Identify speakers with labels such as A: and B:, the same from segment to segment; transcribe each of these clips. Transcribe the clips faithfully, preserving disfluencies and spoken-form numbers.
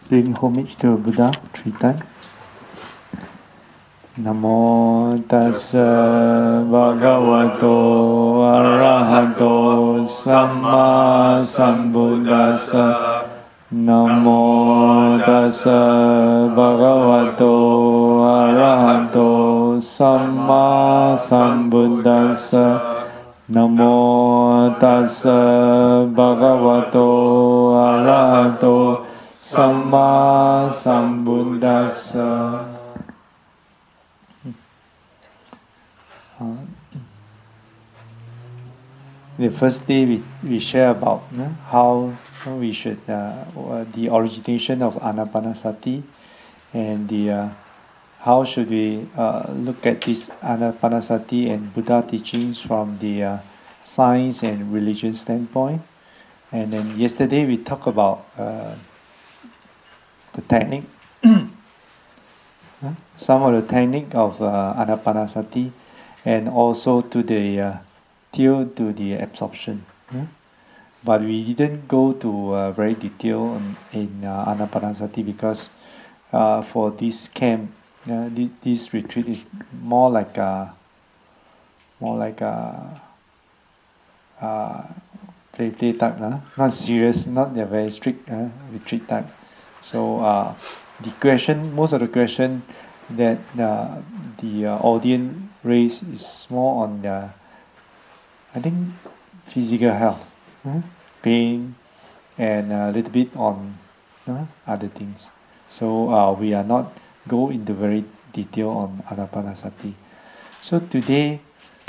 A: Doing homage to Buddha three times. Namo tassa bhagavato arahato samma sambuddhassa. Namo tassa bhagavato arahato samma sambuddhassa. Namo tassa bhagavato arahato samma sambuddhassa. Uh, the first day we, we share about uh, how we should uh, the origination of Anapanasati and the uh, how should we uh, look at this Anapanasati and Buddha teachings from the uh, science and religion standpoint. And then yesterday we talked about uh, the technique, some of the technique of uh, Anapanasati, and also to the uh, till to the absorption. But we didn't go to uh, very detail in, in uh, Anapanasati because uh, for this camp, uh, this, this retreat is more like a more like a uh, play play type, uh, not serious, not a very strict uh, retreat type. So uh, the question, most of the question that uh, the uh, audience raise is more on the, I think, physical health, uh, pain, and a little bit on uh, other things. So uh, we are not go into very detail on Anapanasati. So today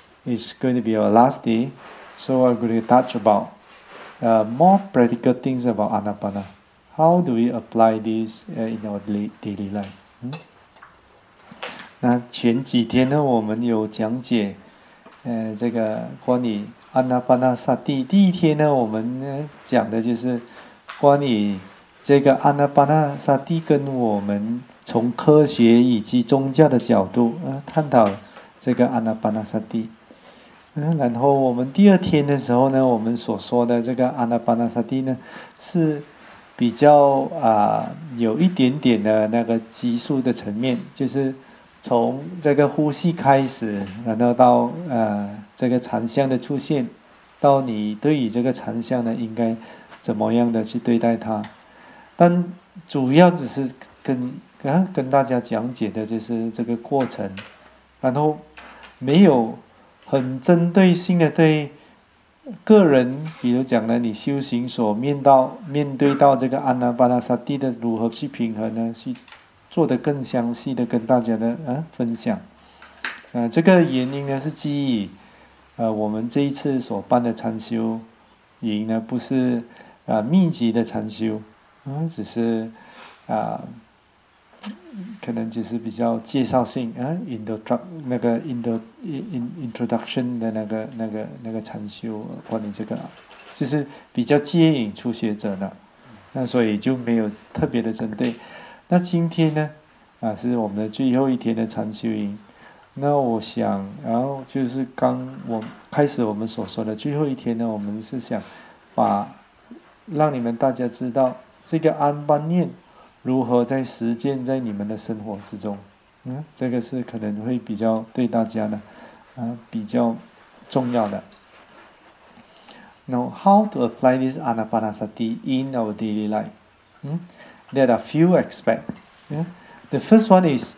A: is going to be our last day. So I'm going to touch about uh, more practical things about Anapana. How do we apply this uh, in our daily life? 嗯，那前几天呢，我们有讲解，呃，这个关于安那巴那萨蒂。第一天呢，我们呢讲的就是关于这个安那巴那萨蒂跟我们从科学以及宗教的角度呃探讨这个安那巴那萨蒂。嗯，然后我们第二天的时候呢，我们所说的这个安那巴那萨蒂呢是比较啊、呃、有一点点的那个技术的层面，就是从这个呼吸开始，然后到呃这个禅相的出现，到你对于这个禅相呢应该怎么样的去对待它。但主要只是跟啊跟大家讲解的就是这个过程，然后没有很针对性的对个人，比如讲呢，你修行所面到面对到这个安那巴那萨蒂的如何去平衡呢？去做得更详细的跟大家的呃分享。呃，这个原因呢是基于呃我们这一次所办的禅修营呢不是呃密集的禅修，嗯、呃，只是啊。呃可能只是比较介绍性啊 ，intro 那个 intro introduction 的那个那个那个禅修，关于这个，就是比较接引初学者的，那所以就没有特别的针对。那今天呢，啊是我们的最后一天的禅修营，那我想，然后就是刚我开始我们所说的最后一天呢，我们是想把让你们大家知道这个安般念如何在实践在你们的生活之中，嗯，这个是可能会比较对大家呢，啊比较重要的。Now, how to apply this Anapanasati in our daily life? Hmm? There are few aspects. Yeah? The first one is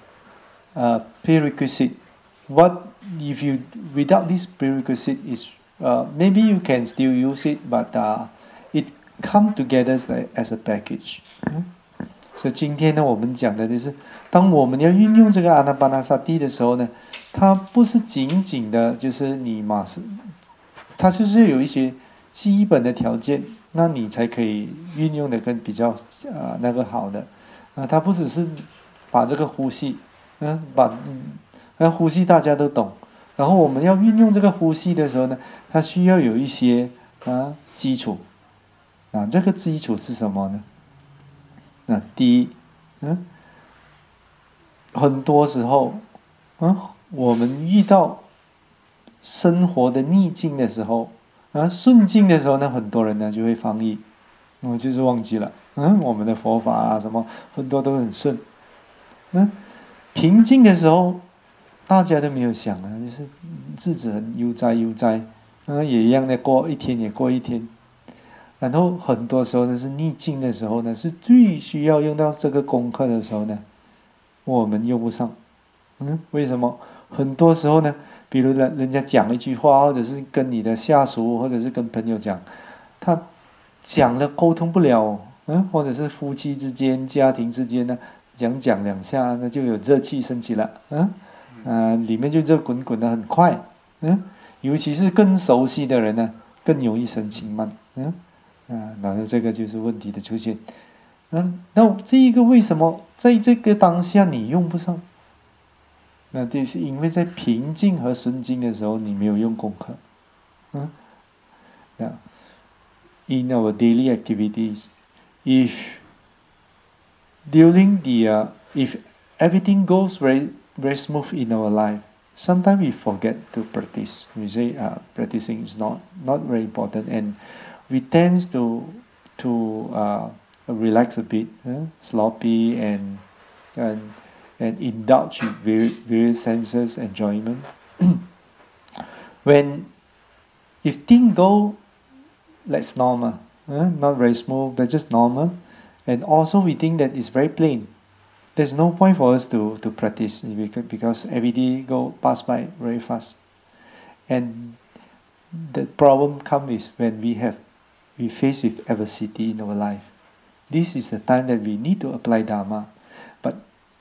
A: uh, prerequisite. What if you without this prerequisite is uh, maybe you can still use it, but uh, it come together as a, as a package. Hmm? 所以今天呢，我们讲的就是，当我们要运用这个阿那巴那萨蒂的时候呢，它不是仅仅的，就是你马上，它就是有一些基本的条件，那你才可以运用的更比较呃那个好的，啊、呃，它不只是把这个呼吸，嗯、呃，把嗯，那呼吸大家都懂，然后我们要运用这个呼吸的时候呢，它需要有一些啊、呃、基础，啊，这个基础是什么呢？那第一，嗯，很多时候，嗯，我们遇到生活的逆境的时候，啊，顺境的时候呢，很多人呢就会放逸，我就是忘记了， 嗯，我们的佛法啊，什么很多都很顺。嗯，平静的时候，大家都没有想啊，就是日子很悠哉悠哉，嗯，也一样的过一天也过一天。然后很多时候呢是逆境的时候呢，是最需要用到这个功课的时候呢，我们用不上。嗯，为什么？很多时候呢，比如人人家讲一句话，或者是跟你的下属，或者是跟朋友讲，他讲了沟通不了，嗯，或者是夫妻之间、家庭之间呢，讲讲两下，那就有热气升起了，嗯，呃，里面就热滚滚的很快，嗯，尤其是更熟悉的人呢，更容易生情慢，嗯，啊，然后这个就是问题的出现，嗯，那这一个为什么在这个当下你用不上？那这是因为在平静和顺境的时候，你没有用功课。嗯，那 in our daily activities, if during the uh, if everything goes very very smooth in our life, sometimes we forget to practice. We say uh, practicing is not not very important, and we tend to to uh, relax a bit, uh, sloppy and and and indulge in various, various senses enjoyment. When if things go like normal, uh, not very smooth, but just normal, and also we think that it's very plain. There's no point for us to, to practice because every day go pass by very fast. And the problem comes when we have we face with adversity in our life. This is the time that we need to apply Dharma. But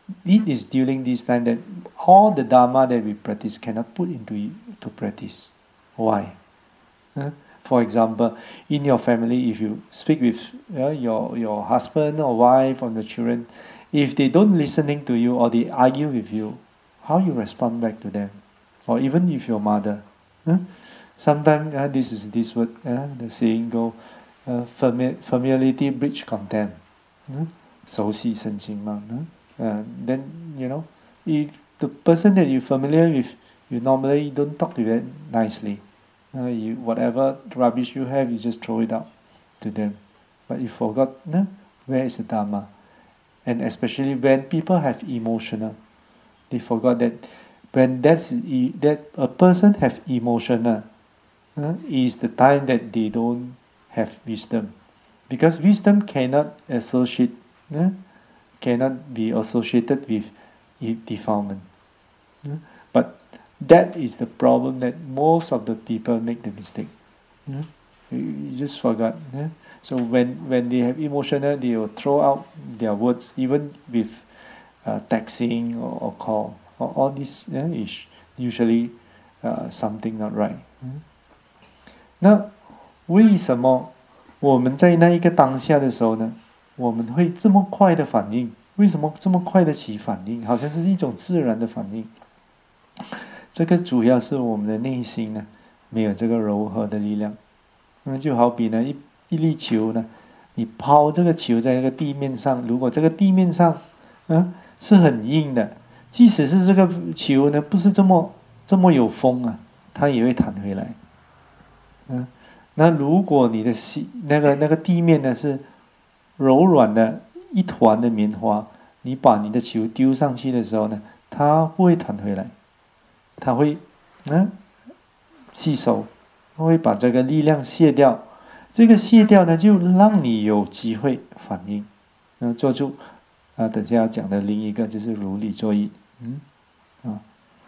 A: it is during this time that all the Dharma that we practice cannot put into to practice. Why? Huh? For example, in your family, if you speak with uh, your your husband or wife or the children, if they don't listening to you or they argue with you, how you respond back to them? Or even if your mother, huh? Sometimes uh, this is this word, uh, the saying go, uh, familiarity breeds contempt. Huh? 熟悉生情嘛, huh? uh, then you know, if the person that you're familiar with, you normally don't talk to them nicely. Uh, you, whatever rubbish you have, you just throw it out to them. But you forgot, no? Where is the Dharma? And especially when people have emotional, they forgot that when that's, that a person have emotional, uh, is the time that they don't have wisdom. Because wisdom cannot associate, uh, cannot be associated with defilement. Uh, but that is the problem that most of the people make the mistake. Mm? You just forgot. Yeah? So when, when they have emotional, they will throw out their words, even with uh, texting or, or call. Or all this yeah, is usually uh, something not right. Mm? 那为什么我们在那一个当下的时候呢，我们会这么快的反应？为什么这么快的起反应？好像是一种自然的反应。这个主要是我们的内心呢，没有这个柔和的力量。那就好比呢，一一粒球呢，你抛这个球在那个地面上，如果这个地面上，嗯，是很硬的，即使是这个球呢，不是这么这么有风啊，它也会弹回来。嗯，那如果你的细那个那个地面呢是柔软的一团的棉花，你把你的球丢上去的时候呢，它不会弹回来。它会，嗯，吸收，它会把这个力量卸掉。这个卸掉呢，就让你有机会反应，嗯，做出啊，等下要讲的另一个就是如理作意，嗯，啊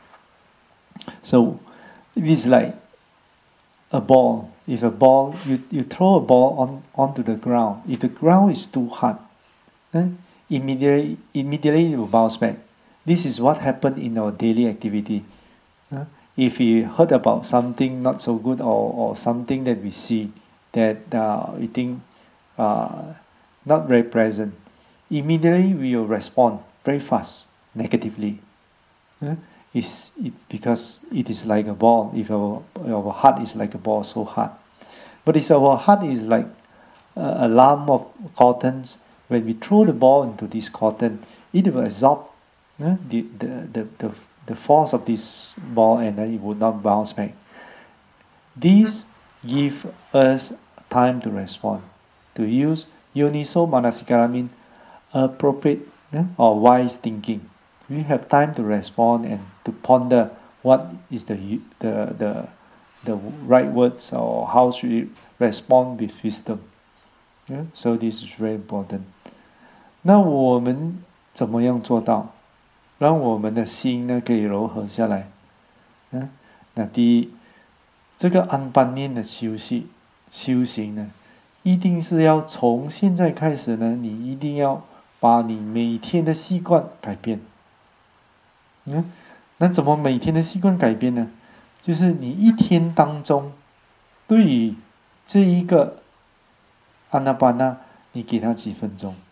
A: ，so it is like a ball. If a ball, you you throw a ball on onto the ground. If the ground is too hard, then immediately immediately it will bounce back. This is what happened in our daily activity. Uh, if we heard about something not so good or, or something that we see that uh, we think uh, not very pleasant, immediately we will respond very fast negatively. Uh, it's it, because it is like a ball. If our, our heart is like a ball, so hard. But if our heart is like a, a lump of cotton, when we throw the ball into this cotton, it will absorb uh, the, the, the, the the force of this ball, and then it would not bounce back. These give us time to respond, to use Yoniso manasikara means appropriate or wise thinking. We have time to respond and to ponder what is the the the the right words or how should we respond with wisdom. Yeah? So this is very important. 那我们怎么样做到，让我们的心呢可以柔和下来？嗯，那第一，这个安般念的修习修行呢，一定是要从现在开始呢，你一定要把你每天的习惯改变。嗯，那怎么每天的习惯改变呢？就是你一天当中，对于这一个阿那巴那，你给他几分钟。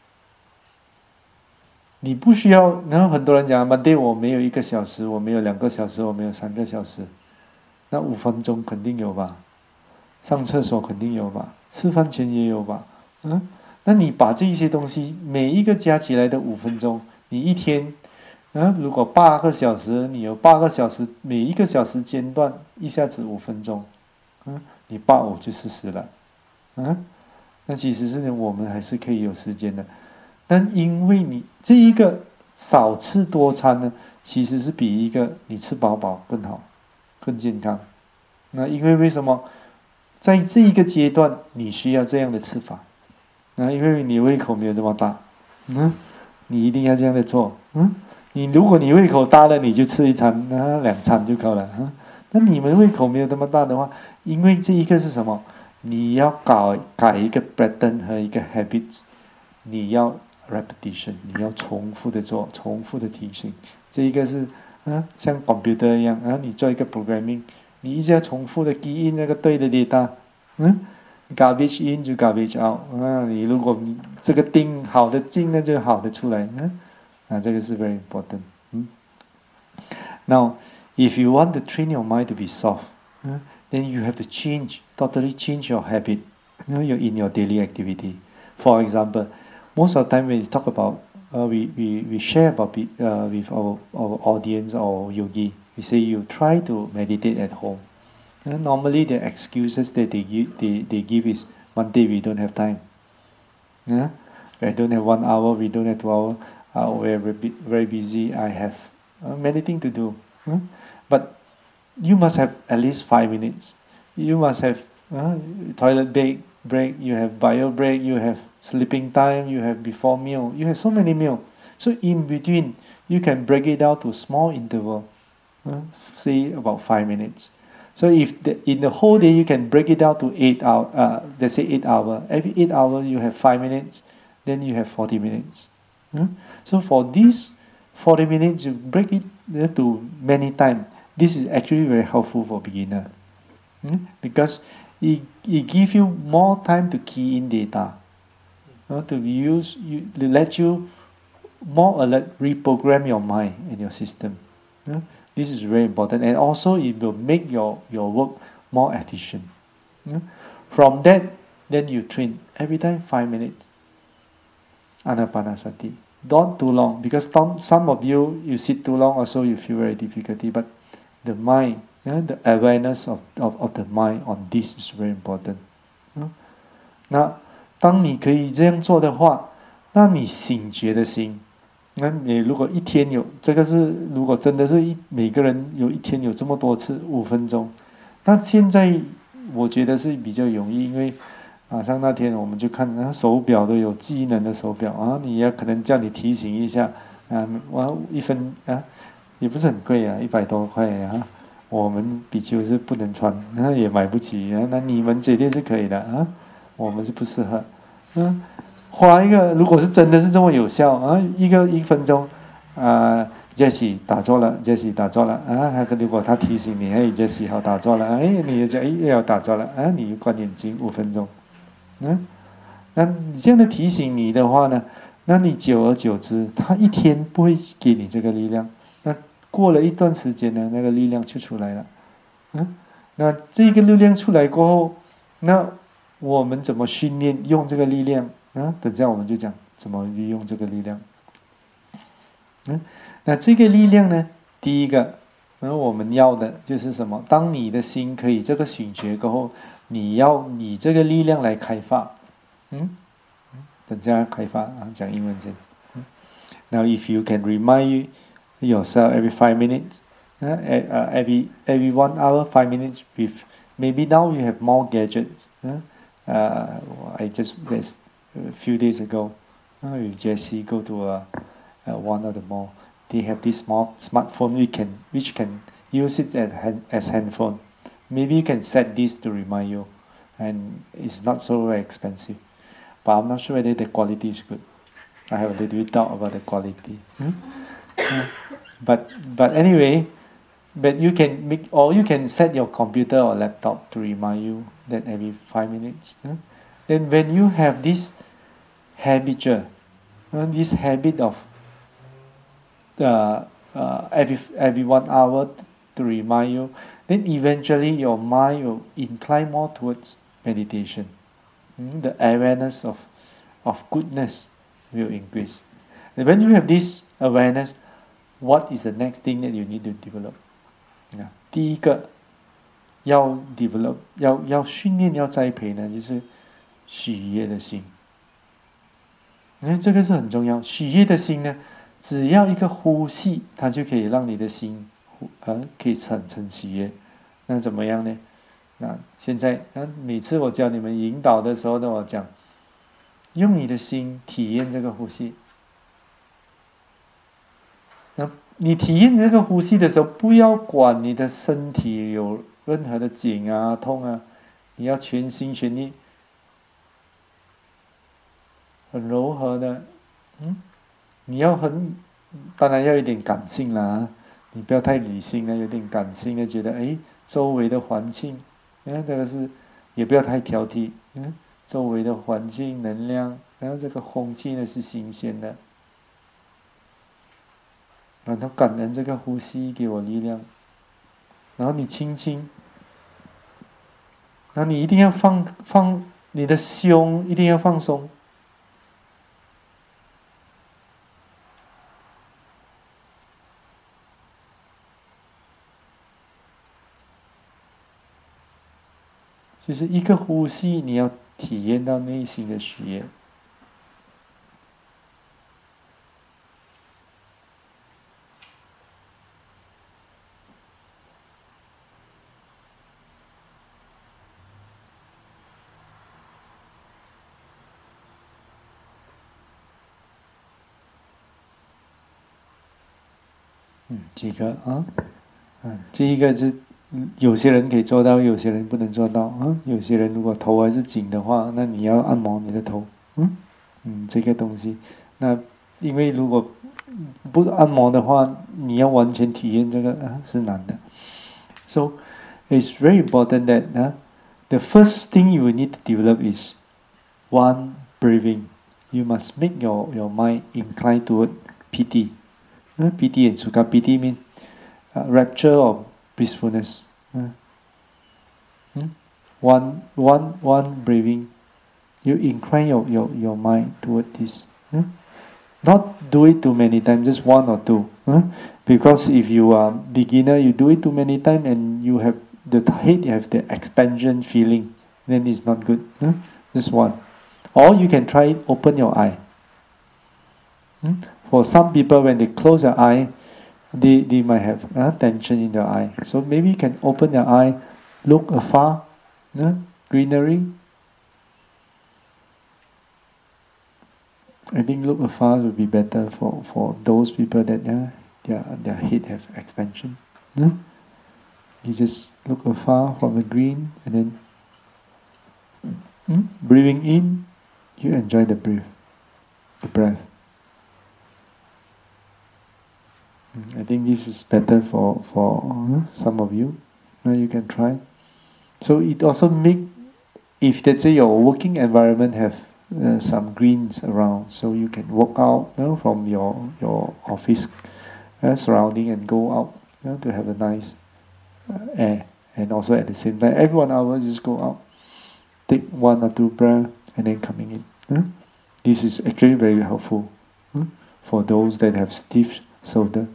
A: 你不需要，然后很多人讲 ，Monday 我没有一个小时，我没有两个小时，我没有三个小时，那五分钟肯定有吧？上厕所肯定有吧？吃饭前也有吧？嗯，那你把这些东西每一个加起来的五分钟，你一天，嗯，如果八个小时，你有八个小时，每一个小时间段一下子五分钟，嗯，你八五就四十了，嗯，那其实是我们还是可以有时间的。但因为你这一个少吃多餐呢，其实是比一个你吃饱饱更好，更健康。那因为为什么，在这一个阶段你需要这样的吃法？那因为你胃口没有这么大，嗯，你一定要这样的做，嗯，你如果你胃口大了，你就吃一餐，那两餐就够了，嗯，那你们胃口没有这么大的话，因为这一个是什么？你要搞改一个 pattern 和一个 habit， 你要repetition， 你要重复的做，重复的提醒。这一个是，啊，像 computer 一样，啊，你做一个 programming， 你一直要重复的 key in 那个对的 data， 嗯 ，garbage in 就 garbage out， 啊，你如果你这个定好的进，那就好的出来，嗯，啊，这个是 very important， 嗯。Now, if you want to train your mind to be soft, uh, then you have to change, totally change your habit, you know, in your daily activity. For example, most of the time when we talk about, uh, we, we, we share about it uh, with our, our audience or yogi, we say you try to meditate at home. Uh, normally the excuses that they give, they, they give is, one day we don't have time. Yeah? I don't have one hour, we don't have two hours, uh, we're very busy, I have uh, many things to do. Uh, but you must have at least five minutes. You must have uh, toilet break, break, you have bio break, you have sleeping time, you have before meal, you have so many meals. So in between, you can break it down to small interval, uh, say about five minutes. So if the, in the whole day you can break it down to eight hours, uh, let's say eight hours. Every eight hours you have five minutes, then you have forty minutes. Uh, so for these forty minutes, you break it uh, to many times. This is actually very helpful for beginner, uh, because it, it gives you more time to key in data. Uh, to use, you, to let you more alert, reprogram your mind and your system. Uh, this is very important, and also it will make your, your work more efficient. Uh, from that, then you train every time five minutes. Anapanasati. Not too long, because some of you, you sit too long also you feel very difficulty, but the mind, you know, the awareness of, of, of the mind on this is very important. Uh, 那当你可以这样做的话，那你醒觉的心，那你如果一天有这个是，如果真的是一每个人有一天有这么多次五分钟，那现在我觉得是比较容易，因为啊，像那天我们就看啊手表都有机能的手表啊，你要可能叫你提醒一下啊，我一分啊也不是很贵啊，一百多块啊，我们比丘是不能穿，那也买不起啊，那你们绝对是可以的啊，我们是不适合。嗯，花一个，如果是真的是这么有效啊，一个一分钟，啊 ，Jessie 打坐了 ，Jessie 打坐了啊，他如果他提醒你，哎 ，Jessie 好打坐了，哎，你就哎要打坐了啊，你关眼睛五分钟，嗯，那你这样的提醒你的话呢，那你久而久之，他一天不会给你这个力量，那过了一段时间呢，那个力量就出来了，嗯，那这个力量出来过后，那我们怎么训练用这个力量啊？等下我们就讲怎么运用这个力量。嗯，那这个力量呢，第一个，然后我们要的就是什么？当你的心可以这个醒觉过后，你要以这个力量来开发。嗯， 等下开发啊，讲英文先。Now, if you can remind yourself every five minutes, uh, uh, every every one hour, five minutes. With maybe now you have more gadgets. Uh, uh, I just this a few days ago, uh, with Jesse go to a, a one of the mall. They have this small smartphone we can which can use it as hand, as handphone. Maybe you can set this to remind you, and it's not so very expensive. But I'm not sure whether the quality is good. I have a little bit doubt about the quality. Hmm? Uh, but but anyway, but you can make or you can set your computer or laptop to remind you that every five minutes. Huh? Then when you have this habitual, uh, this habit of uh, uh, every every one hour to remind you, then eventually your mind will incline more towards meditation. Mm, the awareness of of goodness will increase. And when you have this awareness, what is the next thing that you need to develop? 第一个要 develop 要要训练要栽培呢，就是喜悦的心。因为这个是很重要，喜悦的心呢，只要一个呼吸，它就可以让你的心呃可以产生喜悦。那怎么样呢？那现在那每次我教你们引导的时候呢，我讲用你的心体验这个呼吸。那你体验这个呼吸的时候，不要管你的身体有任何的紧啊、痛啊，你要全心全意，很柔和的，嗯，你要很，当然要有点感性啦，你不要太理性了，有点感性的觉得，哎，周围的环境，嗯，这个是，也不要太挑剔，嗯，周围的环境能量，然后这个空气呢是新鲜的。然后感恩这个呼吸给我力量，然后你轻轻，然后你一定要放放你的胸，一定要放松。就是一个呼吸，你要体验到内心的喜悦。嗯，这个啊，嗯，这一个是有些人可以做到，有些人不能做到啊。有些人如果头还是紧的话，那你要按摩你的头，嗯嗯，这个东西。那因为如果不按摩的话，你要完全体验这个啊是难的。So it's very important that uh, the first thing you need to develop is one breathing. You must make your your mind inclined toward piti. Uh, piti and sukha. Piti means uh, rapture or peacefulness. Uh, hmm? One one one breathing. You incline your your, your mind toward this. Uh? Not do it too many times, just one or two. Uh? Because if you are beginner, you do it too many times and you have the head, you have the expansion feeling, then it's not good. Uh? Just one. Or you can try open your eye. Hmm? For some people, when they close their eye, they, they might have uh, tension in their eye. So maybe you can open your eye, look afar, uh, greenery. I think look afar would be better for, for those people that uh, their, their head have expansion. Uh? You just look afar from the green and then mm, breathing in, you enjoy the breath, the breath. I think this is better for, for uh, some of you. Now you can try. So it also make, if let's say your working environment have uh, some greens around, so you can walk out you know, from your your office uh, surrounding and go out you know, to have a nice uh, air. And also at the same time, every one hour just go out, take one or two breaths, and then coming in. Uh? This is actually very helpful uh, for those that have stiff shoulder.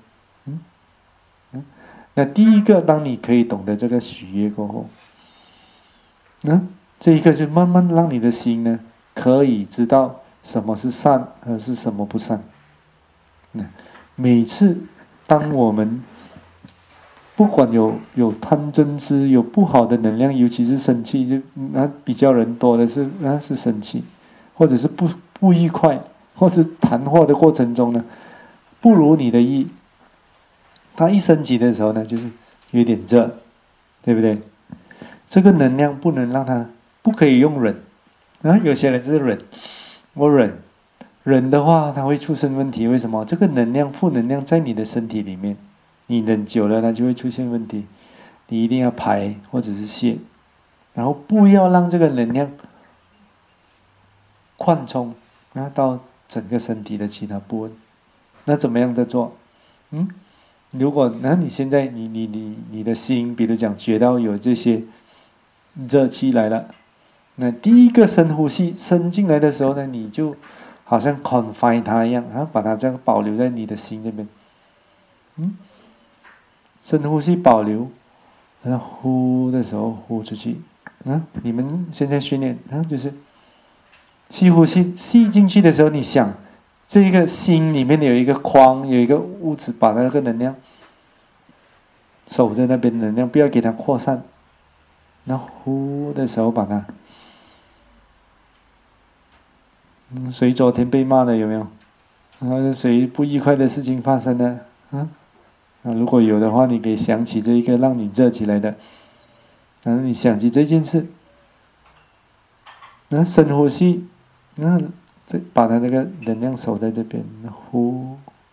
A: 那第一个，当你可以懂得这个喜悦过后，那这一个就慢慢让你的心呢，可以知道什么是善，而是什么不善。每次当我们不管有有贪嗔痴，有不好的能量，尤其是生气，就啊比较人多的是啊是生气，或者是不不愉快，或是谈话的过程中呢，不如你的意。他一升起的时候呢，就是有点热，对不对？这个能量不能让他，不可以用忍啊。有些人就是忍，我忍，忍的话它会出现问题。为什么？这个能量负能量在你的身体里面，你忍久了它就会出现问题。你一定要排或者是泄，然后不要让这个能量扩充啊到整个身体的其他部位。那怎么样的做？嗯？如果那你现在你你你你的心，比如讲觉到有这些热气来了，那第一个深呼吸伸进来的时候呢，你就好像 confine 它一样啊，把它这样保留在你的心这边。嗯，深呼吸保留，然后呼的时候呼出去。啊，你们现在训练啊，就是吸呼吸，吸进去的时候，你想。这个心里面有一个框，有一个物质，把那个能量守在那边，能量不要给它扩散。那呼的时候把它，嗯，谁昨天被骂的有没有？然后谁不愉快的事情发生了？啊，啊，如果有的话，你可以想起这一个让你热起来的，然后你想起这件事，然后深呼吸，然后这把它那个能量守在这边，呼。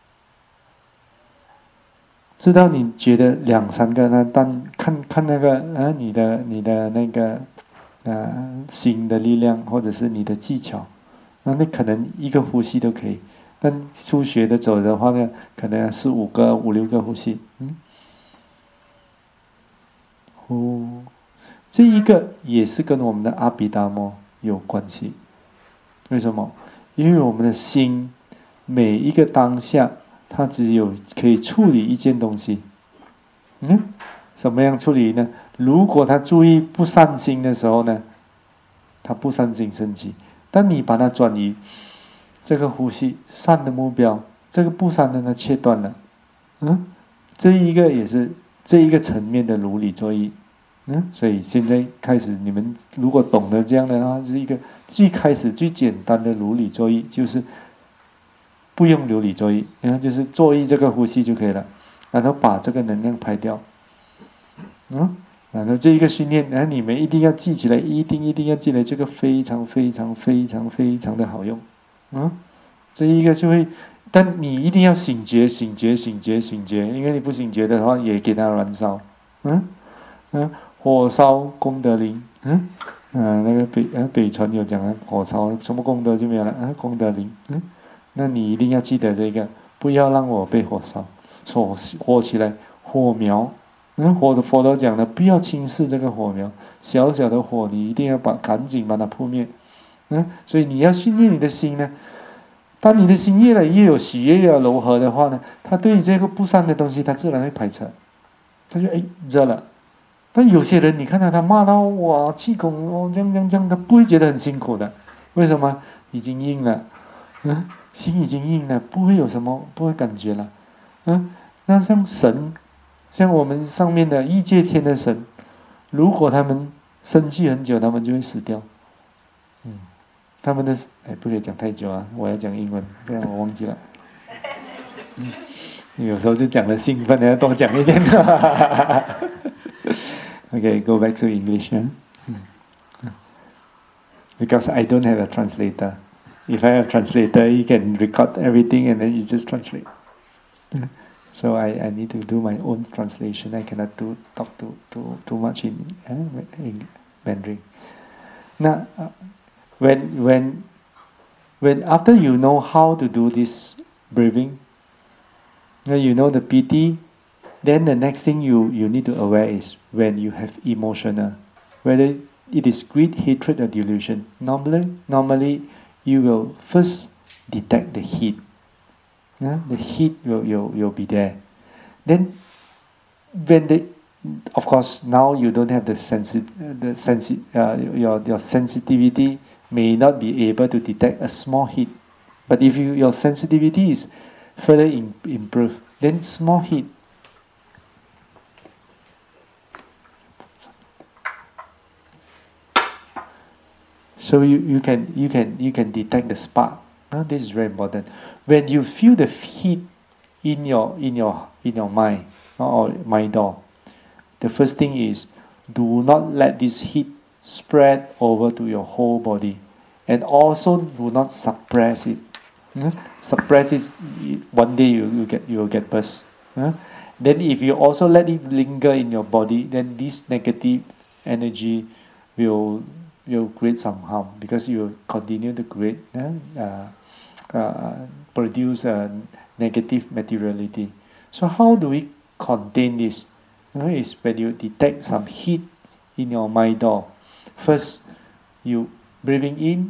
A: 知道你觉得两三个呢？但看看那个啊，你的你的那个啊心的力量，或者是你的技巧，那你可能一个呼吸都可以。但初学的走的话呢，可能是五个、五六个呼吸。嗯，呼，这一个也是跟我们的阿毗达摩有关系。为什么？因为我们的心每一个当下。他只有可以处理一件东西，嗯，什么样处理呢？如果他注意不善心的时候呢，他不善心升起，但你把它转移这个呼吸善的目标，这个不善的呢切断了，嗯，这一个也是这一个层面的如理作意，嗯，所以现在开始你们如果懂得这样的话，是一个最开始最简单的如理作意，就是。不用如理作意，然后就是作意这个呼吸就可以了，然后把这个能量排掉，嗯，然后这一个训练，然后你们一定要记起来，一定一定要记得，这个非常非常非常非常的好用，嗯，这一个就会，但你一定要醒觉，醒觉，醒觉，醒觉，因为你不醒觉的话，也给它燃烧，嗯嗯，火烧功德林，嗯，啊那个北呃北传有讲啊，火烧什么功德就没有了，啊功德林，嗯。那你一定要记得这个，不要让我被火烧，火火起来，火苗，嗯，火的佛陀讲的，不要轻视这个火苗，小小的火，你一定要把赶紧把它扑灭，嗯，所以你要训练你的心呢，当你的心越来越有喜悦、越柔和的话呢，它对于这个不善的东西，它自然会排斥，它就哎热了。但有些人，你看到他骂到哇气孔哦这样这样这样，他不会觉得很辛苦的，为什么？已经硬了，嗯。心已经硬了，不会有什么，不会感觉了，嗯，那像神，像我们上面的异界天的神，如果他们生气很久，他们就会死掉，嗯，他们的哎不可以讲太久啊，我要讲英文，不然我忘记了，嗯，有时候就讲的兴奋，要多讲一点，Okay, go back to English, huh? Because I don't have a translator. If I have a translator, he can record everything and then you just translate. So I, I need to do my own translation. I cannot do talk too too too much in, uh, in Mandarin. Now, uh, when when when after you know how to do this breathing, now you know the piti, then the next thing you, you need to aware is when you have emotional, whether it is greed, hatred, or delusion. Normally, normally. You will first detect the heat. Yeah? The heat will, will, will be there. Then, when the, of course, now you don't have the sensi, the sensi, uh, your your sensitivity may not be able to detect a small heat. But if you, your sensitivity is further in, improved, then small heat. So you, you can you can you can detect the spark. Uh, this is very important. When you feel the heat in your in your in your mind or mind door, the first thing is do not let this heat spread over to your whole body, and also do not suppress it. Uh, suppress it, one day you you get you will get burst. Uh, then if you also let it linger in your body, then this negative energy will will create some harm because you continue to create uh, uh, uh, produce a negative materiality. So how do we contain this? You know, is when you detect some heat in your mind door. First, you breathing in.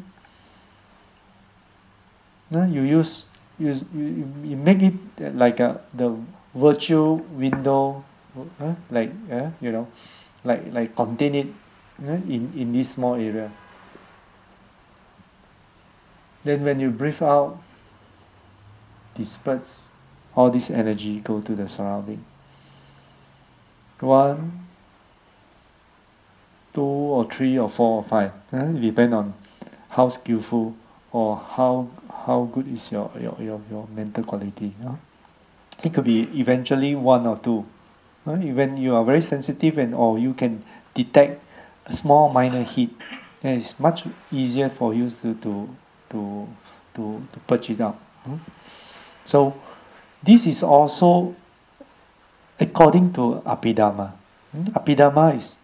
A: Uh, you use use you, you make it like a the virtual window, uh, like uh, you know, like like contain it in, in this small area. Then when you breathe out, disperse all this energy go to the surrounding. One, two or three or four or five. Uh, it depends on how skillful or how how good is your your, your, your mental quality. Uh. It could be eventually one or two. Uh, when you are very sensitive and or you can detect a small minor heat, then it's much easier for you to to to to, to purge it out. Hmm? So this is also according to Abhidhamma. Hmm? Abhidhamma is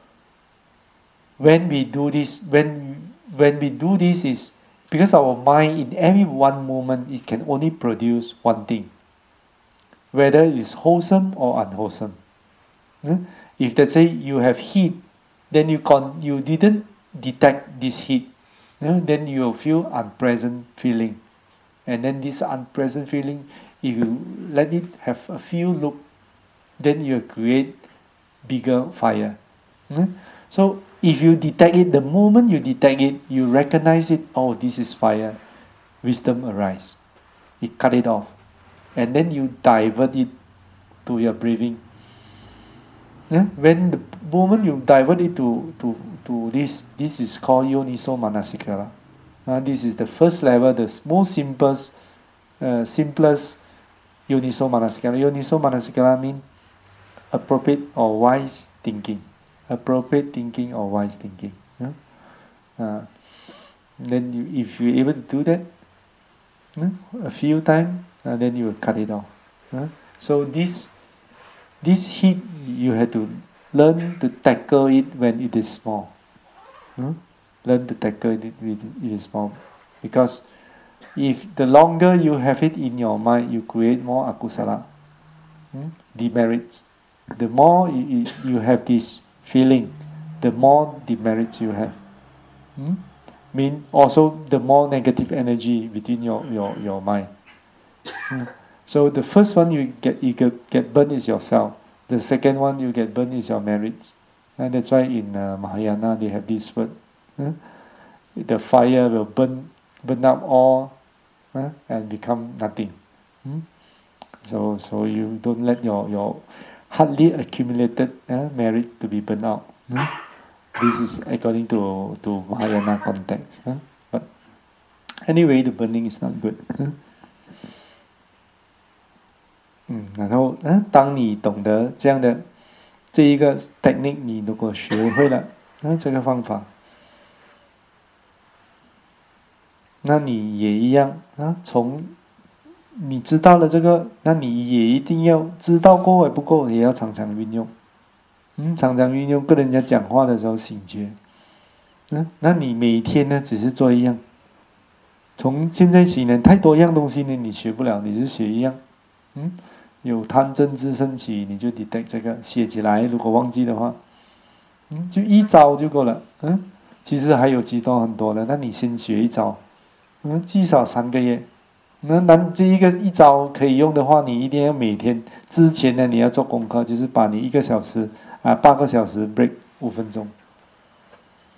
A: when we do this, when when we do this is because our mind in every one moment it can only produce one thing, whether it is wholesome or unwholesome. Hmm? If let's say you have heat, then you con you didn't detect this heat, you know, then you will feel unpleasant feeling, and then this unpleasant feeling, if you let it have a few loop, then you create bigger fire. Hmm? So if you detect it, the moment you detect it, you recognize it. Oh, this is fire. Wisdom arise. You cut it off, and then you divert it to your breathing. Yeah? When the moment you divert it to, to, to this, this is called Yoniso Manasikara. Uh, this is the first level, the most simplest, uh, simplest Yoniso Manasikara. Yoniso Manasikara means appropriate or wise thinking. Appropriate thinking or wise thinking. Yeah? Uh, then you, if you're able to do that yeah, a few times, uh, then you will cut it off. Yeah? So this This heat, you have to learn to tackle it when it is small. Hmm? Learn to tackle it when it is small. Because if the longer you have it in your mind, you create more akusala, hmm? demerits. The more you, you have this feeling, the more demerits you have. Hmm? Mean also the more negative energy within your, your, your mind. Hmm? So the first one you get you get, get burned is yourself. The second one you get burned is your merits. And that's why in uh, Mahayana they have this word. Uh, the fire will burn burn up all uh, and become nothing. Hmm? So so you don't let your, your hardly accumulated uh, merit to be burned out. Hmm? This is according to, to Mahayana context. Huh? But anyway, the burning is not good. Huh? 嗯，然后，嗯，当你懂得这样的这一个 technique，你如果学会了，那这个方法，那你也一样啊。从你知道了这个，那你也一定要知道够还不够，也要常常运用。嗯，常常运用，跟人家讲话的时候醒觉。嗯，那你每天呢，只是做一样。从现在起呢，太多样东西呢，你学不了，你就学一样。嗯。有贪嗔痴升起，你就 detect 这个写起来。如果忘记的话，嗯，就一招就够了。嗯，其实还有其他很多的，那你先学一招，嗯，至少三个月。那那这一个一招可以用的话，你一定要每天之前呢，你要做功课，就是把你一个小时啊八个小时 break 五分钟。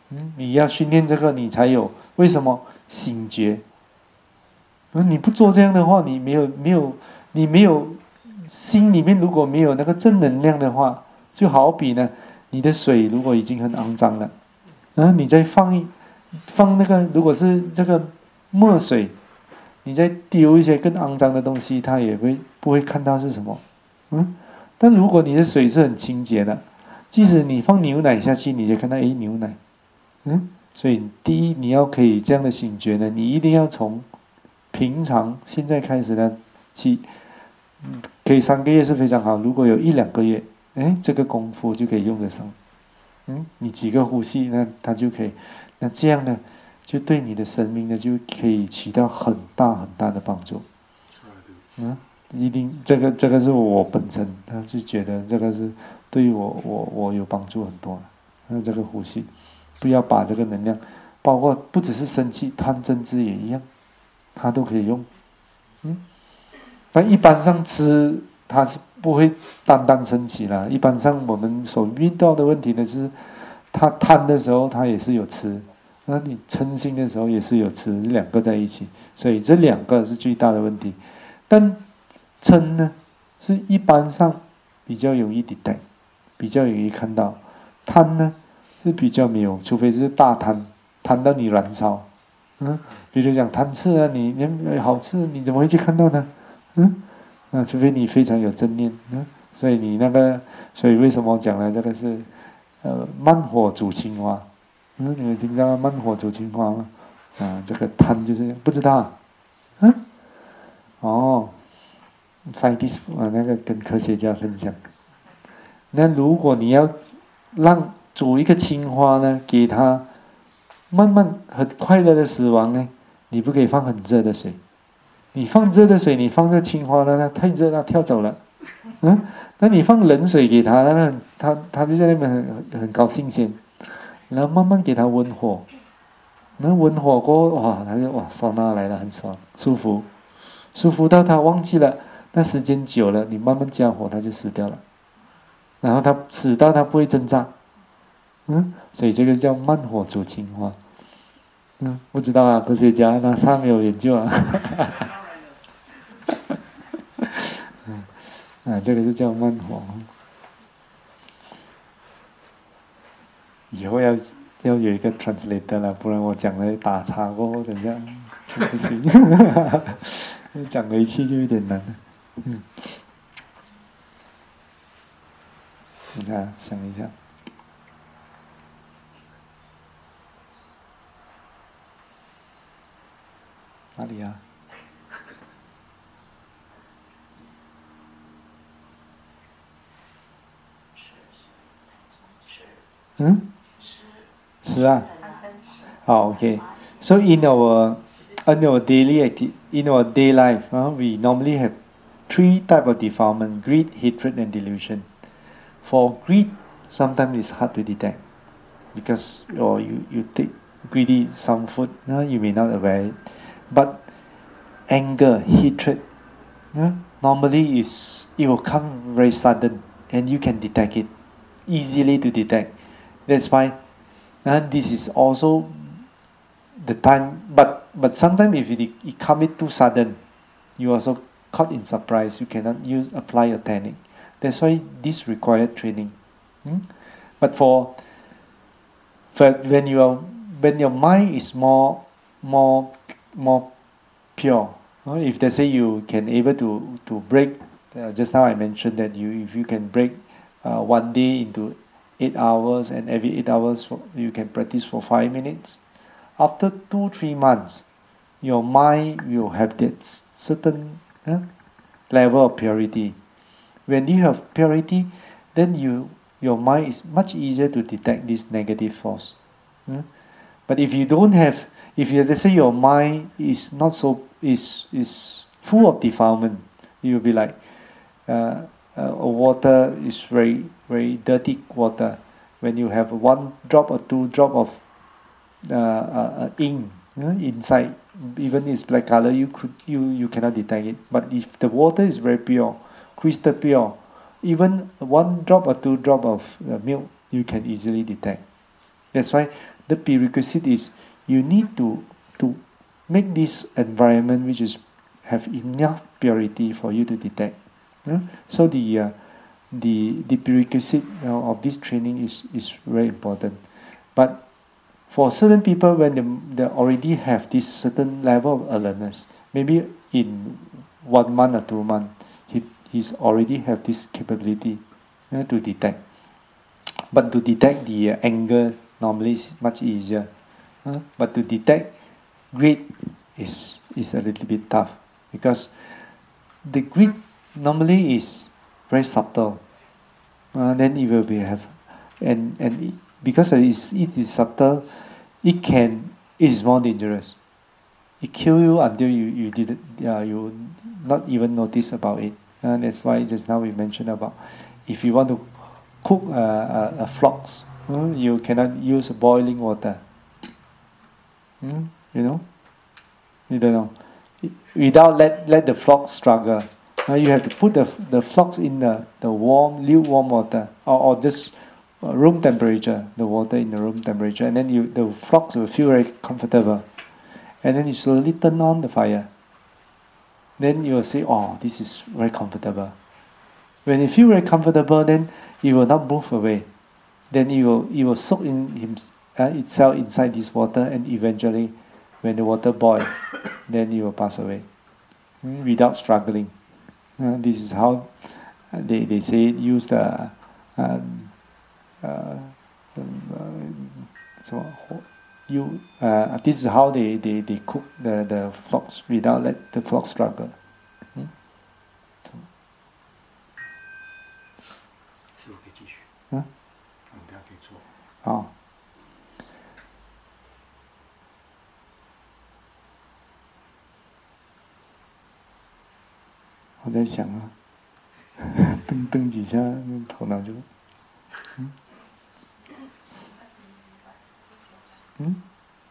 A: 嗯，你要训练这个，你才有为什么醒觉？嗯，你不做这样的话，你没有没有你没有心里面如果没有那个正能量的话，就好比呢，你的水如果已经很肮脏了，嗯，你再放一放那个如果是这个墨水，你再丢一些更肮脏的东西，它也会不会看到是什么？嗯，但如果你的水是很清洁的，即使你放牛奶下去，你就看到诶牛奶，嗯，所以第一你要可以这样的醒觉呢，你一定要从平常现在开始呢起，可以三个月是非常好，如果有一两个月，哎，这个功夫就可以用得上，嗯，你几个呼吸，那它就可以，那这样呢，就对你的生命呢就可以起到很大很大的帮助，嗯，一定这个这个是我本身，他就觉得这个是对于我我我有帮助很多，那这个呼吸，不要把这个能量，包括不只是生气，贪嗔痴也一样，它都可以用，嗯，但一般上吃它是不会单单生气啦，一般上我们所遇到的问题呢是，他贪的时候他也是有吃，那你嗔心的时候也是有吃，两个在一起，所以这两个是最大的问题。但嗔呢，是一般上比较容易 detect， 比较容易看到；贪呢是比较没有，除非是大贪，贪到你燃烧。嗯，比如讲贪吃啊，你你好吃，你怎么会去看到呢？嗯，啊，除非你非常有正念。嗯，所以你那个，所以为什么讲呢？这个是，呃，慢火煮青蛙。嗯，你们听到慢火煮青蛙吗？啊，这个贪就是不知道啊。嗯。哦 ，scientist 啊，那个跟科学家分享。那如果你要让煮一个青蛙呢，给它慢慢很快乐的死亡呢，你不可以放很热的水。你放热的水，你放这青蛙呢，它太热它跳走了。嗯，那你放冷水给它，那它它就在那边很很高兴先，然后慢慢给它温火。那温火过后，哇，它就哇，桑拿来了，很爽，舒服。舒服到他忘记了，那时间久了，你慢慢加火，它就死掉了。然后它死到它不会挣扎，嗯，所以这个叫慢火煮青蛙。嗯，不知道啊，科学家那上没有研究啊。嗯，啊，这个是叫慢火。以后要要有一个 translator 了，不然我讲了打岔过后，等下就不行。讲回去就有点难了。嗯，你看，想一下，哪里啊？嗯？是啊。好 ，OK。So in our in our daily acti in our day life, uh, we normally have three type of defilement: greed, hatred, and delusion. For greed, sometimes it's hard to detect because or you you take greedy some food, uh, you may not aware it. But anger, hatred, uh, normally is it will come very sudden, and you can detect it easily to detect. That's why, and this is also the time. But but sometimes if it, it come it too sudden, you also caught in surprise. You cannot use apply a technique. That's why this required training. Hmm? But for, for when you are when your mind is more more more pure, uh, if they say you can able to to break, uh, just now I mentioned that you if you can break uh, one day into eight hours and every eight hours for, you can practice for five minutes. After two three months, your mind will have that certain uh, level of purity. When you have purity, then you your mind is much easier to detect this negative force. Mm? But if you don't have, if you let's say your mind is not so is is full of defilement, you'll be like uh, uh, water is very very dirty water. When you have one drop or two drop of uh, uh, ink uh, inside, even it's black color, you could you you cannot detect it. But if the water is very pure, crystal pure, even one drop or two drop of uh, milk you can easily detect. That's why the prerequisite is you need to to make this environment which is have enough purity for you to detect. Uh, so the uh, the the prerequisite you know, of this training is is very important. But for certain people, when they, they already have this certain level of alertness, maybe in one month or two months, he he's already have this capability you know, to detect. But to detect the uh, anger normally is much easier. Uh, but to detect greed is is a little bit tough because the greed normally is very subtle. Uh, then it will be have, and and it, because it is, it is subtle, it can it is more dangerous. It kill you until you you didn't uh, you not even notice about it. And that's why just now we mentioned about if you want to cook uh, a, a flocks, uh, you cannot use boiling water. Mm, you know, you don't know. Without let let the flock struggle, uh, you have to put the the flocks in the, the warm lukewarm water or, or just uh, room temperature, the water in the room temperature, and then you the flocks will feel very comfortable, and then you slowly turn on the fire. Then you will say, "Oh, this is very comfortable." When you feel very comfortable, then it will not move away. Then it will it will soak in him, uh, itself inside this water, and eventually, when the water boils, then it will pass away mm, without struggling. Uh, this is how they, they say use the um, uh, um, so you uh, this is how they, they, they cook the, the flocks without let the flock struggle. Mm? So.
B: 师父可以继续。
A: 嗯，
B: 我们等下可以做。
A: 好。我在想啊，蹬蹬几下，头脑就，嗯，嗯，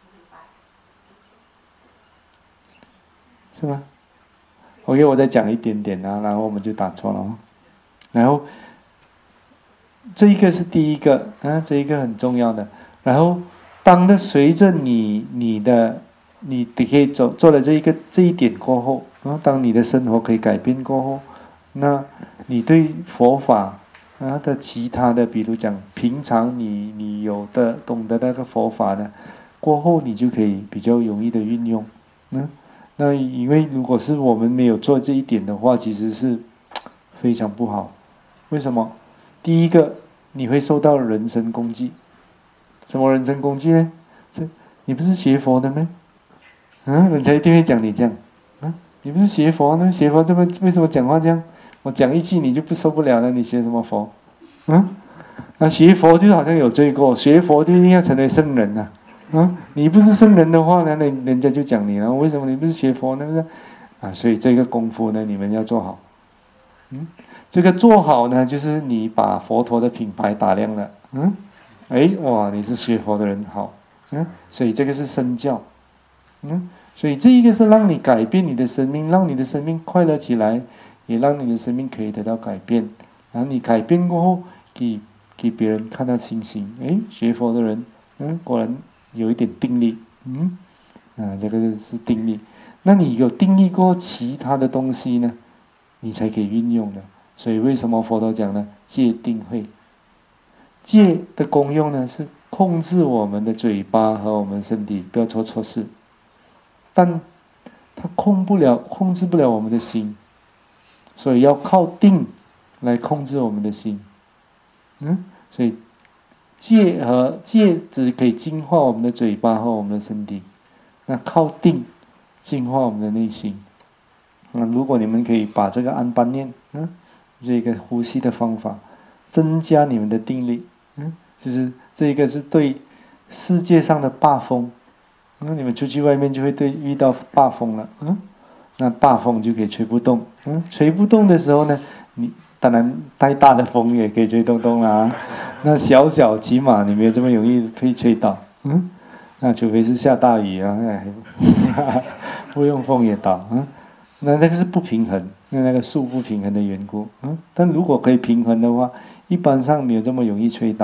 A: 是吗 ？OK， 我再讲一点点啊，然后我们就打错了哦。然后这一个是第一个啊，这一个很重要的。然后当的随着你你的你你可以走做了这一个这一点过后。然后，当你的生活可以改变过后，那你对佛法啊的其他的，比如讲平常你你有的懂得那个佛法呢，过后你就可以比较容易的运用。嗯，那因为如果是我们没有做这一点的话，其实是非常不好。为什么？第一个，你会受到人身攻击。什么人身攻击呢？这你不是学佛的吗？嗯，人家一定会讲你这样。你不是学佛呢？学佛这么为什么讲话这样？我讲一句你就不受不了了，你学什么佛？嗯，那学佛就好像有罪过，学佛就一定要成为圣人啊！啊，你不是圣人的话呢，那人家就讲你了。为什么你不是学佛呢？啊，所以这个功夫呢，你们要做好。嗯，这个做好呢，就是你把佛陀的品牌打亮了。嗯，哎，哇，你是学佛的人，好。嗯，所以这个是身教。嗯。所以这一个是让你改变你的生命，让你的生命快乐起来，也让你的生命可以得到改变。然后你改变过后，给给别人看到信心。哎，学佛的人，嗯，果然有一点定力。嗯，啊，这个是定力。那你有定力过后，其他的东西呢，你才可以运用的。所以为什么佛陀讲呢？戒定慧。戒的功用呢，是控制我们的嘴巴和我们身体，不要做错事。但它控不了、控制不了我们的心，所以要靠定来控制我们的心。嗯，所以戒和戒只可以净化我们的嘴巴和我们的身体，那靠定净化我们的内心。那如果你们可以把这个安般念，嗯，这个呼吸的方法，增加你们的定力，嗯，就是这一个是对世界上的霸风。那你们出去外面就会对遇到霸风了，嗯，那霸风就可以吹不动，嗯，吹不动的时候呢，你当然太大的风也可以吹动动啦，那小小起码你没有这么容易被吹倒，嗯，那除非是下大雨啊，哎，不用风也倒，嗯，那那个是不平衡，那那个树不平衡的缘故，嗯，但如果可以平衡的话，一般上没有这么容易吹倒，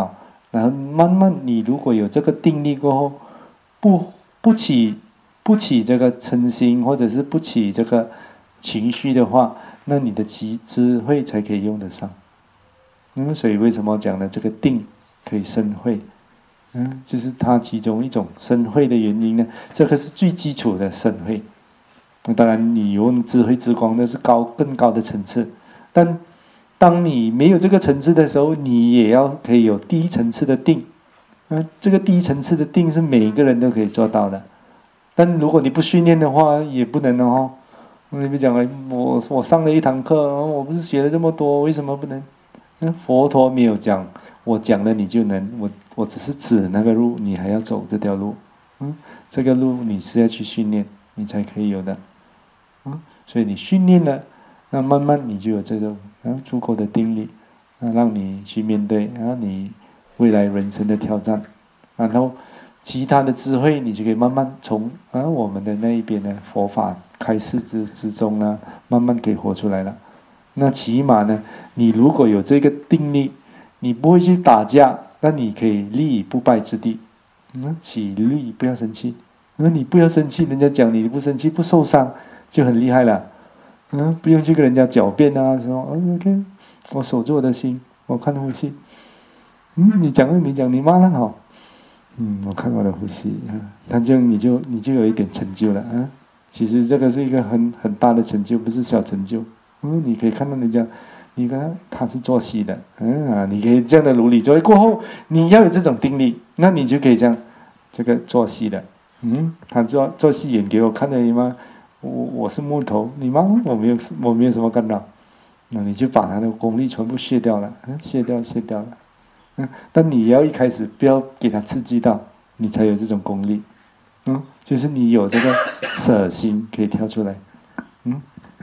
A: 然后慢慢你如果有这个定力过后，不不起不起这个嗔心，或者是不起这个情绪的话，那你的智智慧才可以用得上。嗯，所以为什么讲呢？这个定可以生慧，嗯，就是它其中一种生慧的原因呢。这个是最基础的生慧。当然，你用智慧之光，那是高更高的层次。但当你没有这个层次的时候，你也要可以有第一层次的定。嗯，这个第一层次的定是每一个人都可以做到的。但如果你不训练的话，也不能哦。你别讲了，我我上了一堂课，我不是学了这么多，为什么不能？嗯，佛陀没有讲，我讲了你就能。我我只是指那个路，你还要走这条路。嗯，这个路你是要去训练，你才可以有的。嗯，所以你训练了，那慢慢你就有这种啊足够的定力，啊让你去面对啊你未来人生的挑战，然后其他的智慧你就可以慢慢从啊我们的那一边的佛法开示之之中呢，慢慢可以活出来了。那起码呢，你如果有这个定力，你不会去打架，那你可以立以不败之地。嗯，起立不要生气，那你不要生气，人家讲你不生气不受伤。就很厉害了，嗯，不用去跟人家狡辩啊，说 OK， 我守住我的心，我看呼吸，嗯，你讲你讲你骂了好，嗯，我看我的呼吸，啊，他就你就你就有一点成就了啊。其实这个是一个很很大的成就，不是小成就。嗯，你可以看到人家，你看他是做戏的，嗯啊，你可以这样的努力做过后，你要有这种定力，那你就可以这样，这个做戏的，嗯，他做做戏演给我看的吗？我我是木头，你妈我没有我没有什么干扰，那你就把他的功力全部卸掉了，嗯，卸掉卸掉了，嗯，但你要一开始不要给他刺激到，你才有这种功力，嗯，就是你有这个舍心可以跳出来，嗯，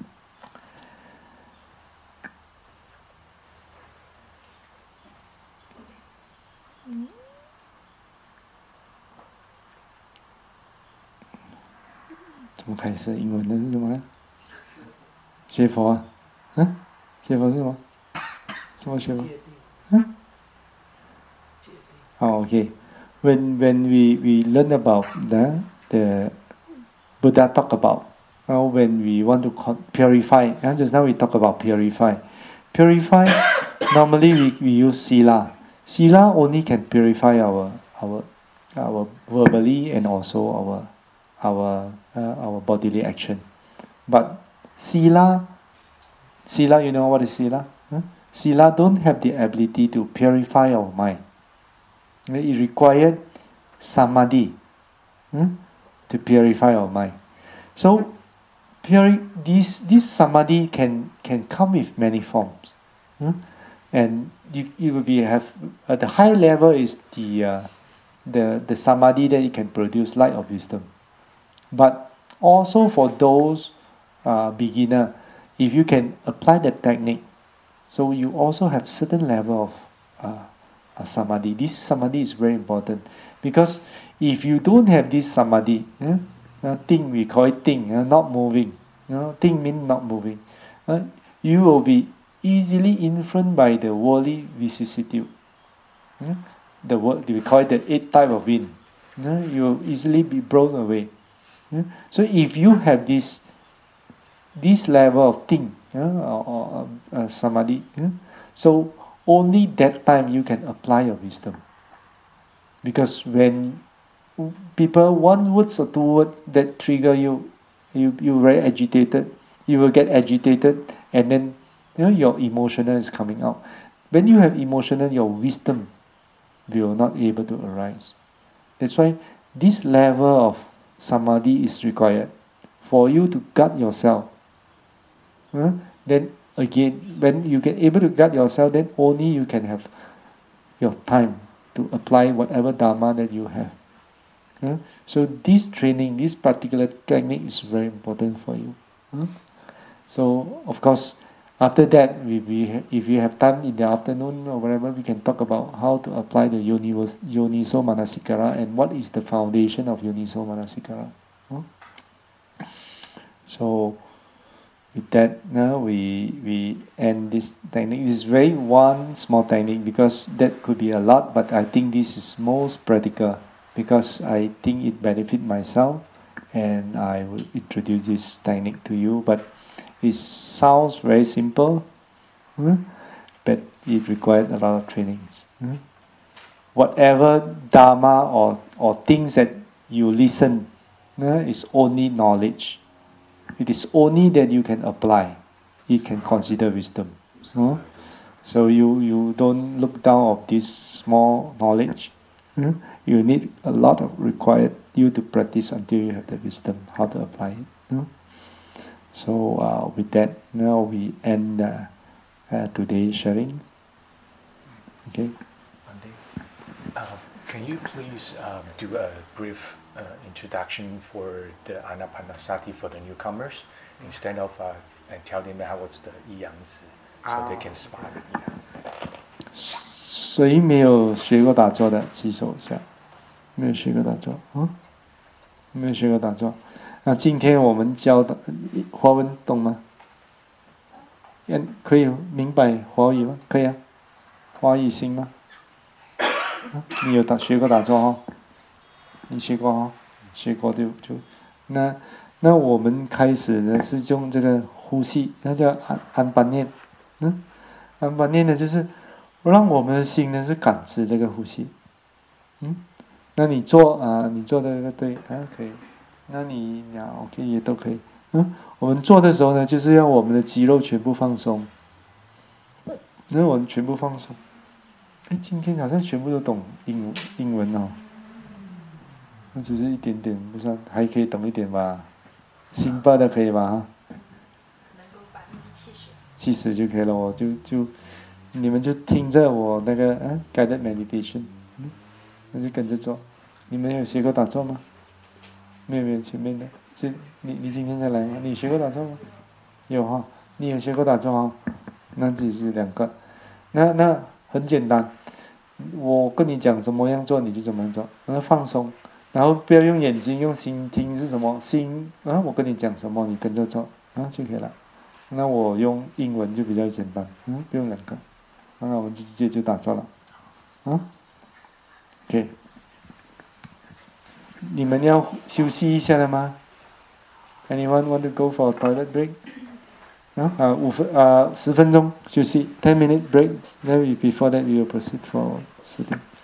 A: 怎么开始？英文的是什么？学佛啊？嗯，学佛是什么？什么学佛？嗯？Oh, okay. When when we, we learn about the the Buddha talk about uh, when we want to purify, and just now we talk about purify. Purify, normally we, we use sila. Sila only can purify our our our verbally and also our our uh, our bodily action. But sila, sila, you know what is sila? Huh? Sila don't have the ability to purify our mind. It required samadhi, hmm, to purify our mind. So, puri- this this samadhi can can come with many forms, hmm? And you, you will be have at the high level is the uh, the the samadhi that it can produce light of wisdom. But also for those uh, beginner, if you can apply the technique, so you also have certain level of uh, uh, samadhi. This samadhi is very important because if you don't have this samadhi, eh, uh, think we call it think, uh, not moving. You know, think means not moving. Uh, you will be easily influenced by the worldly vicissitude. Eh? The word we call it the eight type of wind. Eh? You will easily be blown away. Eh? So if you have this this level of think, uh, or, or uh, samadhi, uh, so only that time you can apply your wisdom. Because when people one words or two words that trigger you, you you very agitated, you will get agitated, and then you know your emotional is coming out. When you have emotional, your wisdom will not able to arise. That's why this level of samadhi is required for you to guard yourself. Uh, then again, when you get able to guard yourself, then only you can have your time to apply whatever dharma that you have. Uh, so this training, this particular technique is very important for you. Uh, so of course, after that, we, we ha- if you have time in the afternoon or whatever, we can talk about how to apply the Yoniso, Yoniso Manasikara and what is the foundation of Yoniso Manasikara. Uh, so. with that, now we we end this technique. This is very one small technique because that could be a lot, but I think this is most practical because I think it benefit myself, and I will introduce this technique to you. But it sounds very simple, hmm? but it requires a lot of trainings. Hmm? Whatever dharma or or things that you listen, uh, is only knowledge. It is only that you can apply. It can consider wisdom. Uh? So you, you don't look down of this small knowledge. Uh? You need a lot of required you to practice until you have the wisdom how to apply it. Uh? So uh, with that, now we end uh, uh, today's sharing. Okay.
C: Uh, can you please uh, do a brief uh, introduction for the Anapanasati for the newcomers instead of uh, telling them how what's the 一阳指 so they can smile. Yeah.
A: 谁没有学过打坐的举手一下？没有学过打坐啊？没有学过打坐。那今天我们教的华文懂吗？可以明白华语吗？可以啊。华语行吗？你有打学过打坐哦？你学过哦？学过就就那那我们开始呢是用这个呼吸，那叫安安般念，嗯，安般念呢就是让我们的心呢是感知这个呼吸，嗯，那你做啊，你做的对啊可以，那你呀 OK 也都可以，嗯，我们做的时候呢就是要我们的肌肉全部放松，那我们全部放松。哎，今天好像全部都懂英英文哦，那只是一点点，不算，还可以懂一点吧？新巴的可以吧？
D: 能够百分之七十。
A: 七十就可以了，我就就你们就听着我那个啊 guided meditation， 嗯，那就跟着做。你们有学过打坐吗？没有没有，前面的，这你你今天才来吗？你学过打坐吗？有哈，你有学过打坐哈？那只是两个，那那。很简单，我跟你讲怎么样做你就怎么样做，然后放松，然后不要用眼睛，用心听是什么心，然后我跟你讲什么你跟着做，啊就可以了。那我用英文就比较简单，嗯，不用两个，那我们直接就打坐了，啊 ，OK， 你们要休息一下了吗 ？Anyone want to go for a toilet break？啊啊五分啊十分钟休息 ten minute break then before that we will proceed for sitting